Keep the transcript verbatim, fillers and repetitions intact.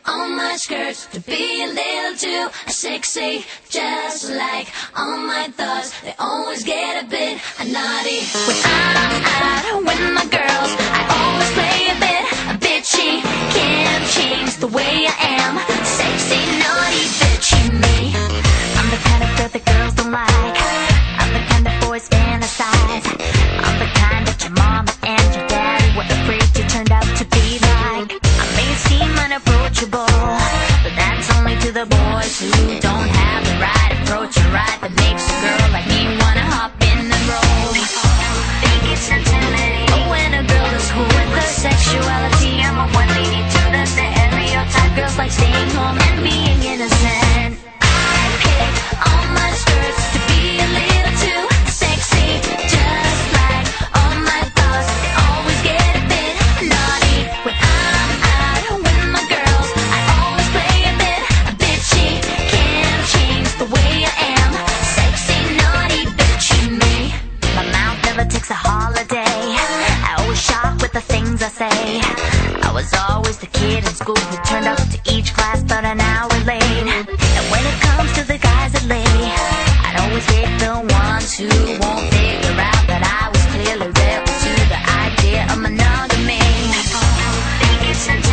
on my skirts to be a little too sexy, just like all my thoughts. They always get a bit naughty. When I'm out with my girls, I always play a bit bitchy. Can't change the way I am. Sexy, naughty, bitchy me. I'm the kind of girl that girls don't like. I'm the kind of boys fantasize. I'm the kind that your mama and your daddy were afraid you turned out to be like. I may seem unapproachable, but that's only to the boys who don't have the right approach or right that makes a girl like me wanna hop in and roll. Think it's intimidating, but when a girl is cool with her sexuality, I'm a one leading to the stereotype. Girls like staying home and being innocent. I pick all my skirts to be a little too sexy, just like all my thoughts. They always get a bit naughty. When I'm out with my girls, I always play a bit bitchy. Can't change the way I am. Sexy, naughty, bitchy me. My mouth never takes a holiday. I always shock with the things I say. I was always the kid in school who turned up to each class about an hour late. And when it comes to the guys that lay, I'd always hit the ones who won't figure out that I was clearly rebel to the idea of monogamy. Think it's